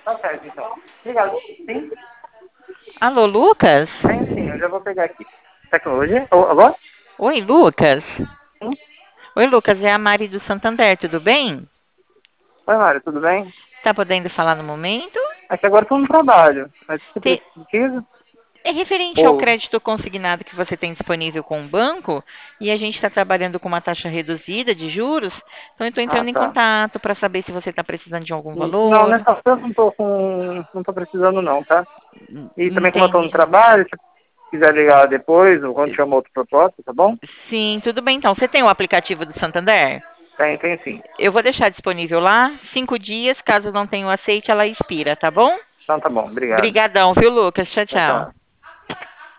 Tá certo, então. Obrigado. Sim, Alô, Lucas? sim, eu já vou pegar aqui. Tecnologia? Alô? Oi, Lucas. Sim. Oi, Lucas, é a Mari do Santander, tudo bem? Oi, Mário, tudo bem? Tá podendo falar no momento? É que agora eu tô no trabalho, mas você Te- precisa? É referente ao Ou... crédito consignado que você tem disponível com o banco e a gente está trabalhando com uma taxa reduzida de juros, então eu estou Ah, entrando em tá. contato para saber se você está precisando de algum Não, valor. nessa hora eu não tô precisando não, tá? E também como eu tô no Entende? trabalho, se quiser ligar depois, ou quando tiver uma outra proposta, tá bom? Sim, tudo bem então. Você tem o aplicativo do Santander? Tem sim. Eu vou deixar disponível lá, 5 dias, caso não tenha o aceite, ela expira, tá bom? Então tá bom, obrigado. Brigadão, viu, Lucas? Tchau, Tchau, tchau. tchau.